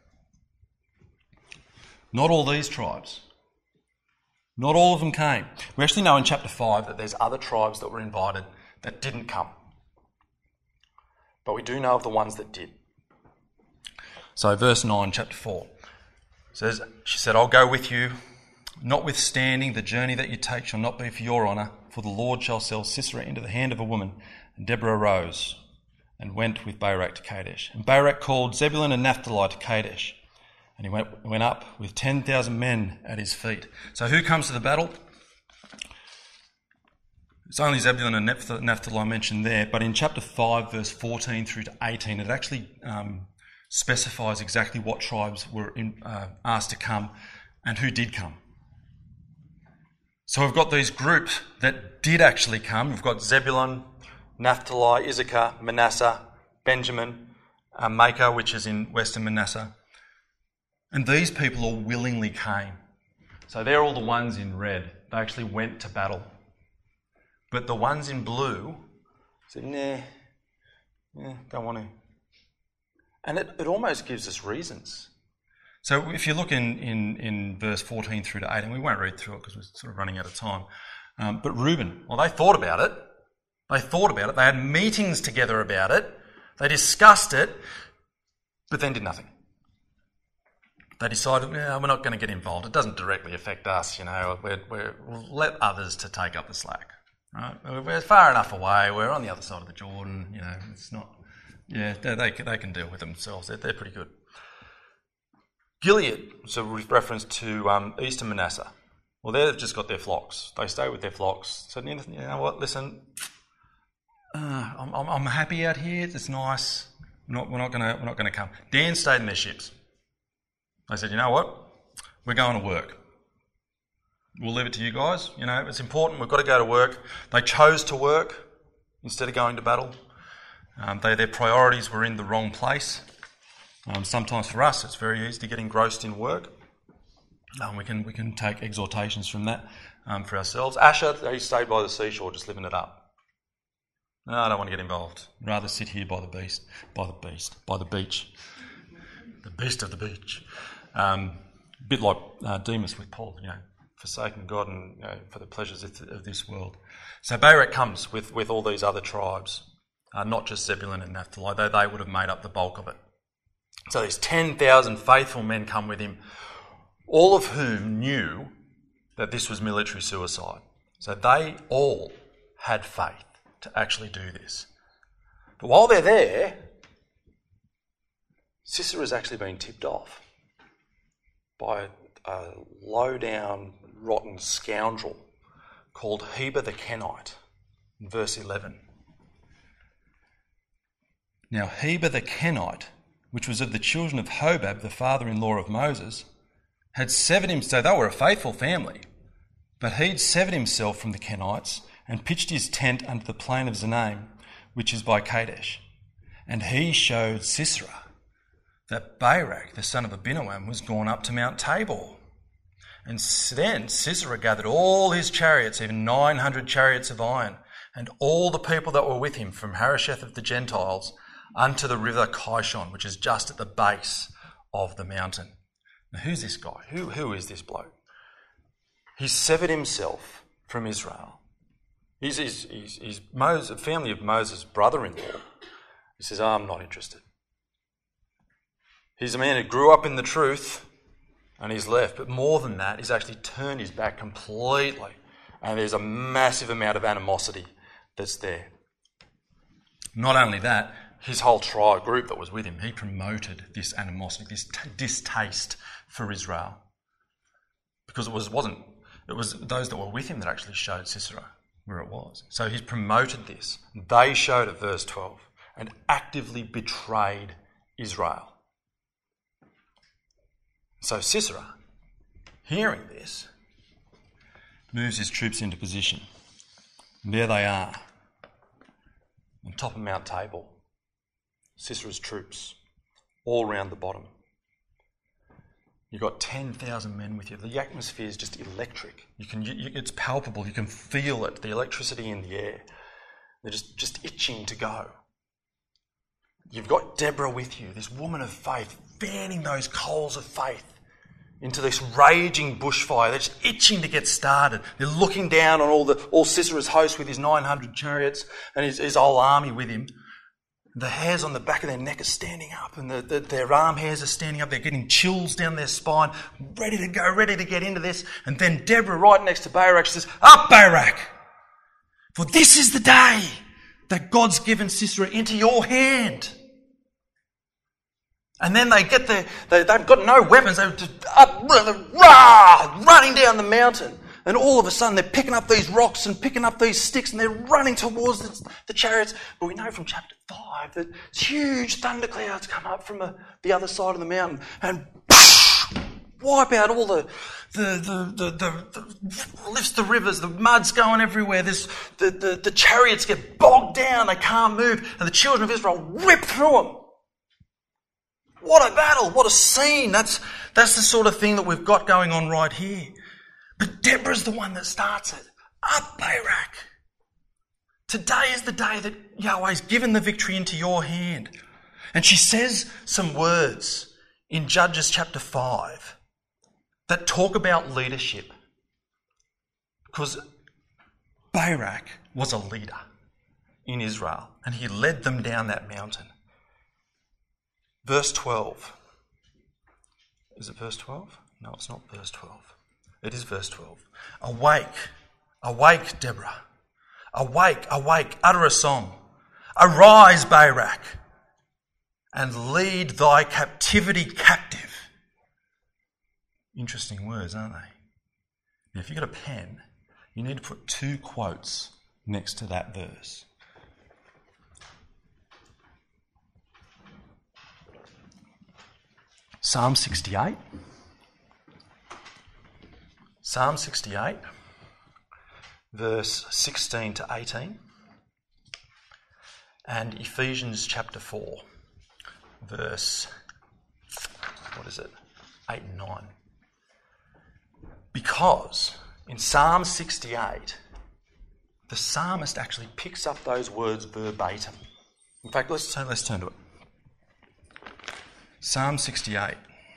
Not all these tribes. Not all of them came. We actually know in chapter five that there's other tribes that were invited that didn't come. But we do know of the ones that did. So verse nine, chapter four, says, she said, I'll go with you, notwithstanding the journey that you take shall not be for your honour, for the Lord shall sell Sisera into the hand of a woman. And Deborah arose and went with Barak to Kadesh. And Barak called Zebulun and Naphtali to Kadesh. And he went, went up with ten thousand men at his feet. So who comes to the battle? It's only Zebulun and Naphtali mentioned there, but in chapter five, verse fourteen through to eighteen, it actually um, specifies exactly what tribes were in, uh, asked to come and who did come. So we've got these groups that did actually come. We've got Zebulun, Naphtali, Issachar, Manasseh, Benjamin, uh, Machah, which is in western Manasseh. And these people all willingly came. So they're all the ones in red. They actually went to battle. But the ones in blue said, nah, yeah, don't want to. And it, it almost gives us reasons. So if you look in, in, in verse fourteen through to eighteen, we won't read through it because we're sort of running out of time. Um, but Reuben, well, they thought about it. They thought about it. They had meetings together about it. They discussed it, but then did nothing. They decided, no, we're not going to get involved. It doesn't directly affect us, you know. We're, we're, we'll let others to take up the slack. Right? We're far enough away. We're on the other side of the Jordan. You know, it's not. Yeah, they they, they can deal with themselves. They're, they're pretty good. Gilead, so with reference to um, eastern Manasseh. Well, they've just got their flocks. They stay with their flocks. So you know what? Listen, uh, I'm, I'm I'm happy out here. It's nice. We're not we're not gonna we're not gonna come. Dan stayed in their ships. They said, you know what? We're going to work. We'll leave it to you guys. You know, it's important. We've got to go to work. They chose to work instead of going to battle. Um, they, their priorities were in the wrong place. Um, sometimes for us, it's very easy to get engrossed in work. Um, we can we can take exhortations from that um, for ourselves. Asher, he stayed by the seashore, just living it up. No, I don't want to get involved. I'd rather sit here by the beast, by the beast, by the beach, the beast of the beach. Um, a bit like uh, Demas with Paul, you know, forsaking God and you know, for the pleasures of this world. So Barak comes with, with all these other tribes, uh, not just Zebulun and Naphtali, though they would have made up the bulk of it. So these ten thousand faithful men come with him, all of whom knew that this was military suicide. So they all had faith to actually do this. But while they're there, Sisera's actually been tipped off by a low-down, rotten scoundrel called Heber the Kenite, in verse eleven. Now Heber the Kenite, which was of the children of Hobab, the father-in-law of Moses, had severed himself, so they were a faithful family, but he'd severed himself from the Kenites and pitched his tent under the plain of Zanaim, which is by Kadesh. And he showed Sisera that Barak, the son of Abinoam, was gone up to Mount Tabor. And then Sisera gathered all his chariots, even nine hundred chariots of iron, and all the people that were with him from Harosheth of the Gentiles unto the river Kishon, which is just at the base of the mountain. Now, who's this guy? Who, who is this bloke? He's severed himself from Israel. He's, he's, he's, he's Moses, family of Moses' brother-in-law. He says, oh, I'm not interested. He's a man who grew up in the truth and he's left. But more than that, he's actually turned his back completely. And there's a massive amount of animosity that's there. Not only that, his whole tribe group that was with him, he promoted this animosity, this t- distaste for Israel. Because it was, wasn't, it was those that were with him that actually showed Sisera where it was. So he's promoted this. They showed it, verse twelve, and actively betrayed Israel. So Sisera, hearing this, moves his troops into position. And there they are, on top of Mount Tabor. Sisera's troops, all round the bottom. You've got ten thousand men with you. The atmosphere is just electric. You can, you, it's palpable. You can feel it, the electricity in the air. They're just, just itching to go. You've got Deborah with you, this woman of faith, fanning those coals of faith into this raging bushfire. They're just itching to get started. They're looking down on all the all Sisera's host with his nine hundred chariots and his, his whole army with him. The hairs on the back of their neck are standing up, and the, the, their arm hairs are standing up. They're getting chills down their spine, ready to go, ready to get into this. And then Deborah, right next to Barak, says, "Up, Barak! For this is the day that God's given Sisera into your hand." And then they get there, they, they've got no weapons, they're just up, rah, running down the mountain. And all of a sudden they're picking up these rocks and picking up ththese sticks and they're running towards the, the chariots. But we know from chapter five that huge thunderclouds come up from the, the other side of the mountain and wipe out all the, the, the, the, the, the lifts the rivers, the mud's going everywhere. This, the, the, the chariots get bogged down, they can't move, and the children of Israel rip through them. What a battle, what a scene. That's, that's the sort of thing that we've got going on right here. But Deborah's the one that starts it. Up, Barak. Today is the day that Yahweh's given the victory into your hand. And she says some words in Judges chapter five that talk about leadership. Because Barak was a leader in Israel and he led them down that mountain. Verse twelve. Is it verse twelve? No, it's not verse twelve. It is verse twelve. Awake, awake, Deborah. Awake, awake, utter a song. Arise, Barak, and lead thy captivity captive. Interesting words, aren't they? Now, if you've got a pen, you need to put two quotes next to that verse. Psalm sixty-eight. Psalm sixty-eight, verse sixteen to eighteen. And Ephesians chapter four, verse, what is it? eight and nine. Because in Psalm sixty-eight, the psalmist actually picks up those words verbatim. In fact, let's turn, let's turn to it. Psalm sixty-eight.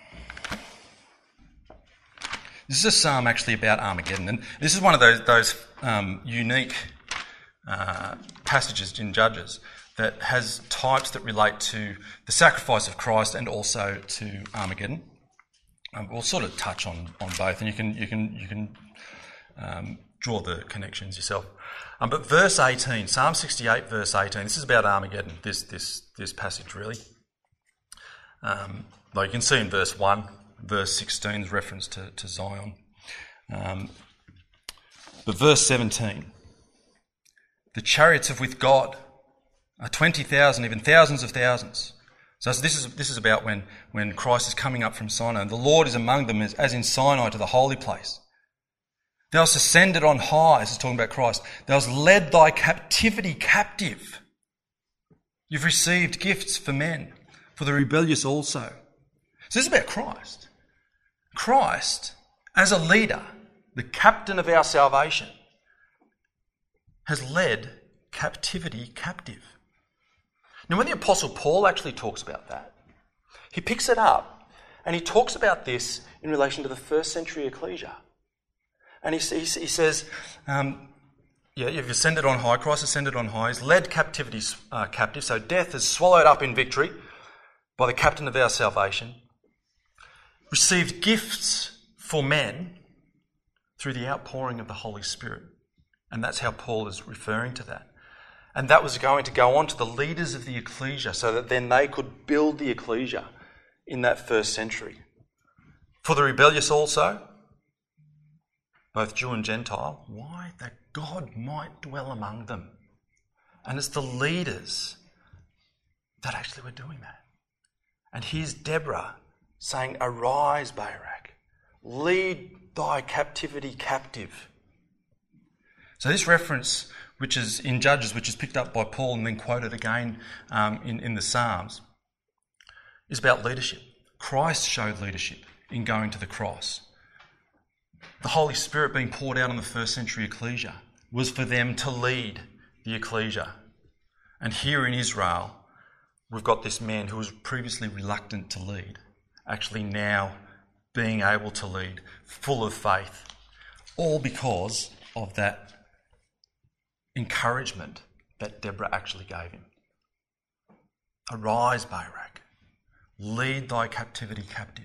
This is a psalm actually about Armageddon, and this is one of those, those um, unique uh, passages in Judges that has types that relate to the sacrifice of Christ and also to Armageddon. Um, we'll sort of touch on, on both, and you can you can you can um, draw the connections yourself. Um, but verse eighteen, Psalm sixty-eight, verse eighteen. This is about Armageddon. This this this passage really. Um, though you can see in verse one, verse sixteen's reference to, to Zion. Um, but verse seventeen, the chariots of with God are twenty thousand, even thousands of thousands. So this is this is about when, when Christ is coming up from Sinai. The Lord is among them as, as in Sinai to the holy place. Thou hast ascended on high, this is talking about Christ. Thou hast led thy captivity captive. You've received gifts for men, for the rebellious also. So this is about Christ. Christ, as a leader, the captain of our salvation, has led captivity captive. Now, when the Apostle Paul actually talks about that, he picks it up and he talks about this in relation to the first century ecclesia. And he, he, he says, um, yeah, you've ascended on high, Christ ascended on high, he's led captivities uh, captive, so death is swallowed up in victory by the captain of our salvation, received gifts for men through the outpouring of the Holy Spirit. And that's how Paul is referring to that. And that was going to go on to the leaders of the ecclesia so that then they could build the ecclesia in that first century. For the rebellious also, both Jew and Gentile, why? That God might dwell among them. And it's the leaders that actually were doing that. And here's Deborah saying, arise, Barak, lead thy captivity captive. So this reference which is in Judges, which is picked up by Paul and then quoted again um, in, in the Psalms, is about leadership. Christ showed leadership in going to the cross. The Holy Spirit being poured out on the first century ecclesia was for them to lead the ecclesia. And here in Israel, we've got this man who was previously reluctant to lead, actually now being able to lead, full of faith, all because of that encouragement that Deborah actually gave him. Arise, Barak, lead thy captivity captive.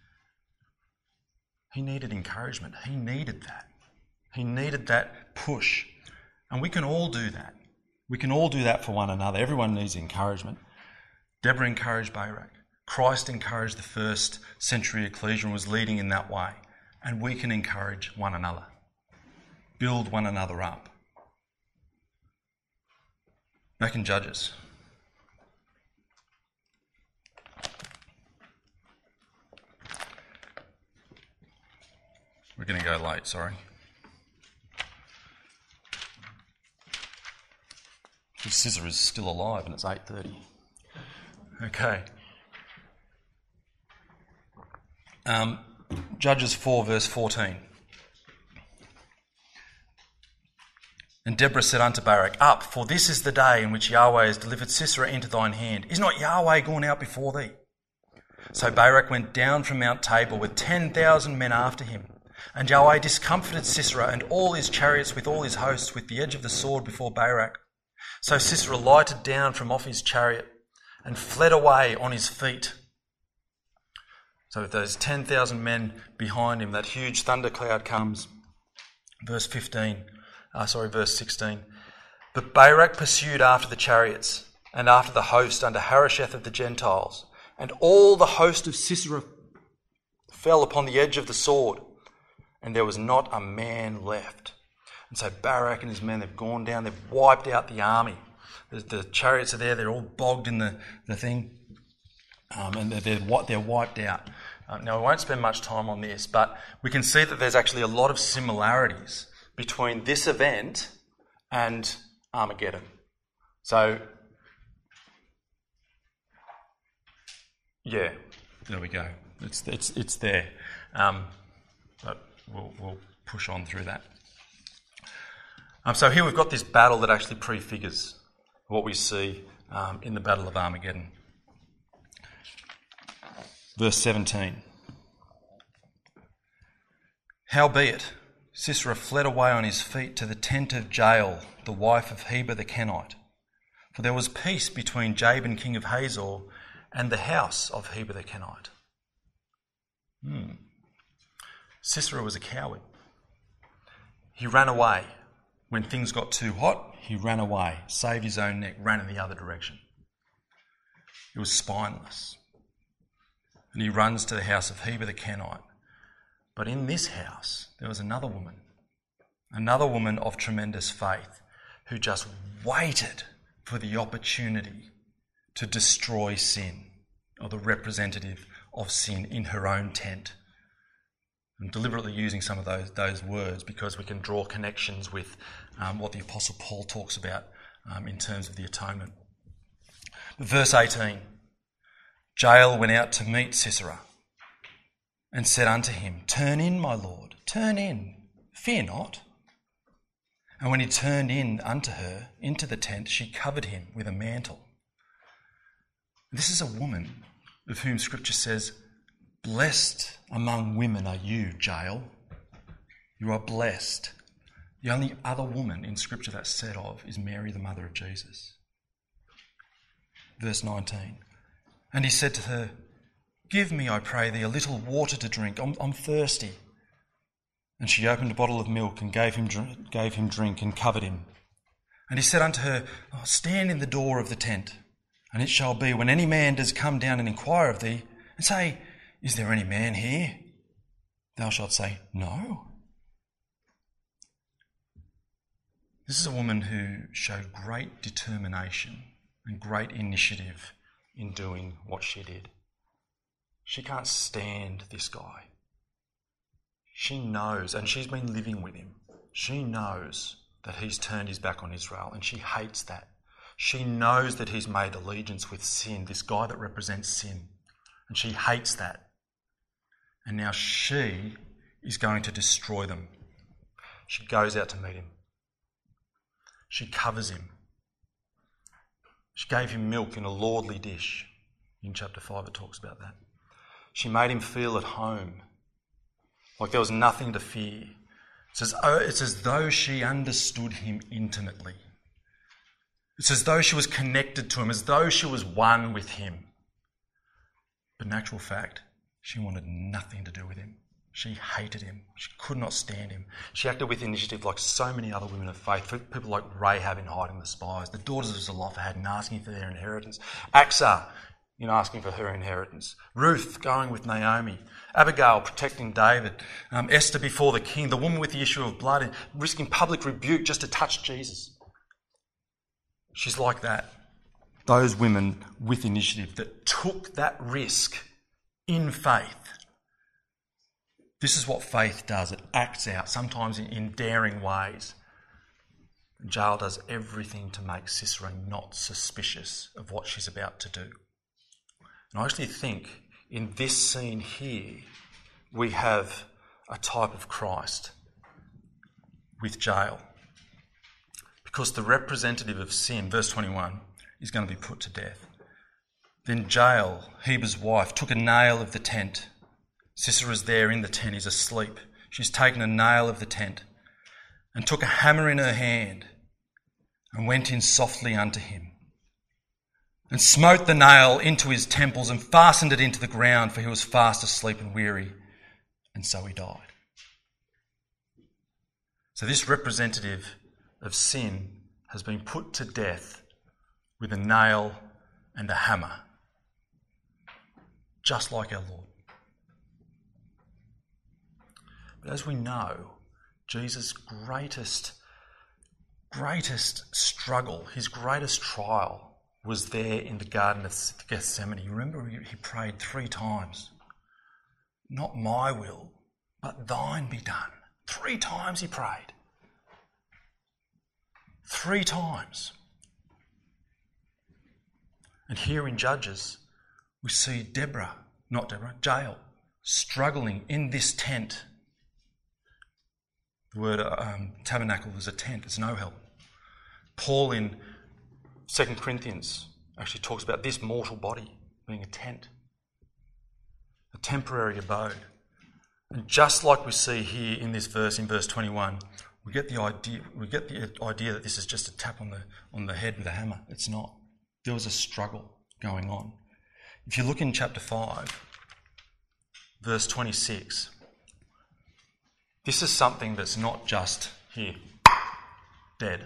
He needed encouragement. He needed that. He needed that push. And we can all do that. We can all do that for one another. Everyone needs encouragement. Deborah encouraged Barak. Christ encouraged the first century ecclesia and was leading in that way. And we can encourage one another. Build one another up. Back in Judges. We're going to go late, sorry. The Sisera is still alive and it's eight thirty. Okay. Um, Judges four verse fourteen. And Deborah said unto Barak, Up, for this is the day in which Yahweh has delivered Sisera into thine hand. Is not Yahweh gone out before thee? So Barak went down from Mount Tabor with ten thousand men after him. And Yahweh discomfited Sisera and all his chariots with all his hosts with the edge of the sword before Barak. So Sisera lighted down from off his chariot and fled away on his feet. So with those ten thousand men behind him, that huge thundercloud comes. Verse fifteen, uh, sorry, verse sixteen. But Barak pursued after the chariots and after the host under Harosheth of the Gentiles. And all the host of Sisera fell upon the edge of the sword. And there was not a man left. And so Barak and his men, they've gone down, they've wiped out the army. The, the chariots are there, they're all bogged in the, the thing. Um, and they're, they're, they're wiped out. Uh, now, we won't spend much time on this, but we can see that there's actually a lot of similarities between this event and Armageddon. So, yeah, there we go. It's, it's, it's there. Um, but We'll, we'll push on through that. Um, so here we've got this battle that actually prefigures what we see um, in the Battle of Armageddon. Verse seventeen. Howbeit, Sisera fled away on his feet to the tent of Jael, the wife of Heber the Kenite. For there was peace between Jabin, king of Hazor, and the house of Heber the Kenite. Hmm. Sisera was a coward. He ran away. When things got too hot, he ran away, saved his own neck, ran in the other direction. He was spineless. And he runs to the house of Heber the Kenite. But in this house, there was another woman, another woman of tremendous faith, who just waited for the opportunity to destroy sin, or the representative of sin in her own tent. I'm deliberately using some of those those words because we can draw connections with um, what the Apostle Paul talks about um, in terms of the atonement. But verse eighteen, Jael went out to meet Sisera and said unto him, Turn in, my lord, turn in, fear not. And when he turned in unto her, into the tent, she covered him with a mantle. This is a woman of whom Scripture says, Blessed among women are you, Jael. You are blessed. The only other woman in Scripture that's said of is Mary, the mother of Jesus. Verse nineteen. And he said to her, Give me, I pray thee, a little water to drink. I'm, I'm thirsty. And she opened a bottle of milk and gave him, drink, gave him drink and covered him. And he said unto her, oh, Stand in the door of the tent, and it shall be, when any man does come down and inquire of thee, and say, Is there any man here? Thou shalt say, No. This is a woman who showed great determination and great initiative in doing what she did. She can't stand this guy. She knows, and she's been living with him, she knows that he's turned his back on Israel, and she hates that. She knows that he's made allegiance with sin, this guy that represents sin, and she hates that. And now she is going to destroy them. She goes out to meet him. She covers him. She gave him milk in a lordly dish. In chapter five it talks about that. She made him feel at home, like there was nothing to fear. It's as, it's as though she understood him intimately. It's as though she was connected to him, as though she was one with him. But in actual fact, she wanted nothing to do with him. She hated him. She could not stand him. She acted with initiative like so many other women of faith, people like Rahab in hiding the spies, the daughters of Zelophehad in asking for their inheritance, Achsah in asking for her inheritance, Ruth going with Naomi, Abigail protecting David, um, Esther before the king, the woman with the issue of blood, risking public rebuke just to touch Jesus. She's like that. Those women with initiative that took that risk in faith. This is what faith does. It acts out, sometimes in, in daring ways. Jael does everything to make Sisera not suspicious of what she's about to do. And I actually think in this scene here, we have a type of Christ with Jael. Because the representative of sin, verse twenty-one, is going to be put to death. Then Jael, Heber's wife, took a nail of the tent. Sisera's there in the tent, he's asleep. She's taken a nail of the tent and took a hammer in her hand and went in softly unto him and smote the nail into his temples and fastened it into the ground, for he was fast asleep and weary, and so he died. So this representative of sin has been put to death with a nail and a hammer, just like our Lord. But as we know, Jesus' greatest, greatest struggle, his greatest trial was there in the Garden of Gethsemane. You remember he prayed three times, not my will, but thine be done. Three times he prayed. Three times. And here in Judges, we see Deborah, not Deborah, Jael, struggling in this tent. The word um, tabernacle is a tent, it's no help. Paul in Second Corinthians actually talks about this mortal body being a tent, a temporary abode. And just like we see here in this verse, in verse twenty-one, we get the idea we get the idea that this is just a tap on the on the head with a hammer. It's not. There was a struggle going on. If you look in chapter five, verse twenty-six, this is something that's not just here, dead.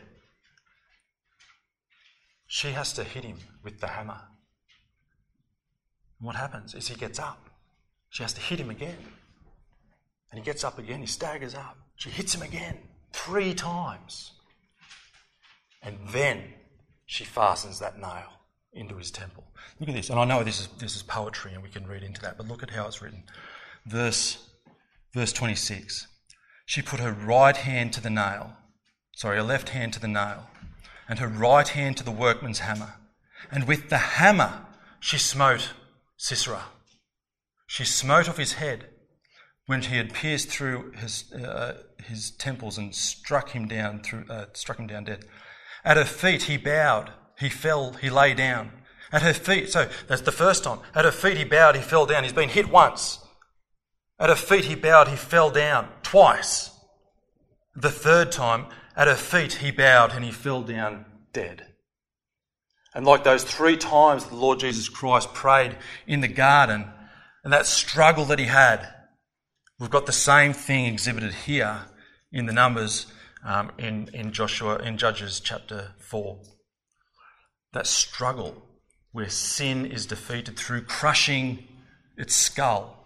She has to hit him with the hammer. And what happens is he gets up. She has to hit him again. And he gets up again, he staggers up. She hits him again, three times. And then she fastens that nail into his temple. Look at this. And I know this is this is poetry and we can read into that, but look at how it's written. Verse, verse twenty-six. She put her right hand to the nail, sorry, her left hand to the nail, and her right hand to the workman's hammer. And with the hammer she smote Sisera. She smote off his head when he had pierced through his uh, his temples and struck him down through uh, struck him down dead. At her feet he bowed, he fell, he lay down. At her feet, so that's the first time. At her feet he bowed, he fell down. He's been hit once. At her feet he bowed, he fell down twice. The third time, at her feet he bowed and he fell down dead. And like those three times the Lord Jesus Christ prayed in the garden, and that struggle that he had, we've got the same thing exhibited here in the Numbers um, in, in Joshua, in Judges chapter four. That struggle where sin is defeated through crushing its skull.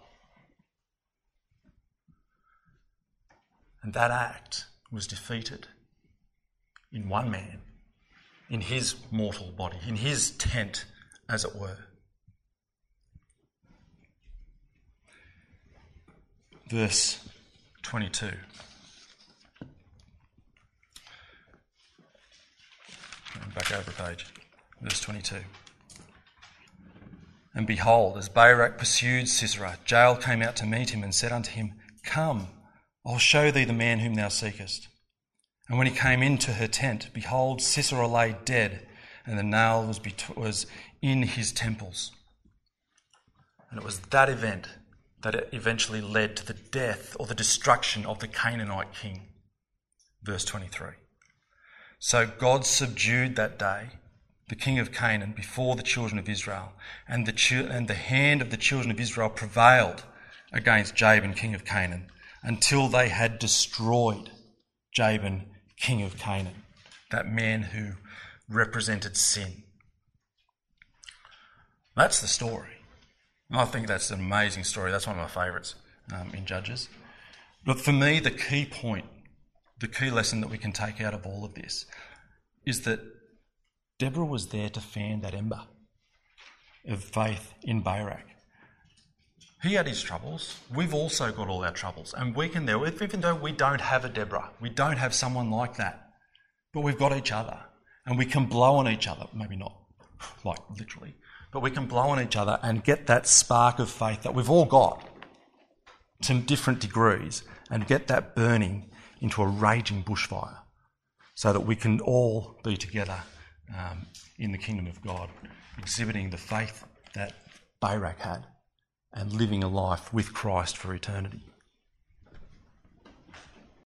And that act was defeated in one man, in his mortal body, in his tent, as it were. Verse twenty-two. back over a page. Verse twenty-two. And behold, as Barak pursued Sisera, Jael came out to meet him and said unto him, Come, I'll show thee the man whom thou seekest. And when he came into her tent, behold, Sisera lay dead, and the nail was, bet- was in his temples. And it was that event that eventually led to the death or the destruction of the Canaanite king. Verse twenty-three. So God subdued that day the king of Canaan before the children of Israel, and the, chi- and the hand of the children of Israel prevailed against Jabin, king of Canaan, until they had destroyed Jabin, king of Canaan, that man who represented sin. That's the story. I think that's an amazing story. That's one of my favourites um, in Judges. But for me, the key point, the key lesson that we can take out of all of this is that Deborah was there to fan that ember of faith in Barak. He had his troubles. We've also got all our troubles. And we can there, even though we don't have a Deborah, we don't have someone like that, but we've got each other. And we can blow on each other, maybe not like literally, but we can blow on each other and get that spark of faith that we've all got to different degrees and get that burning into a raging bushfire so that we can all be together um, in the kingdom of God, exhibiting the faith that Barak had and living a life with Christ for eternity.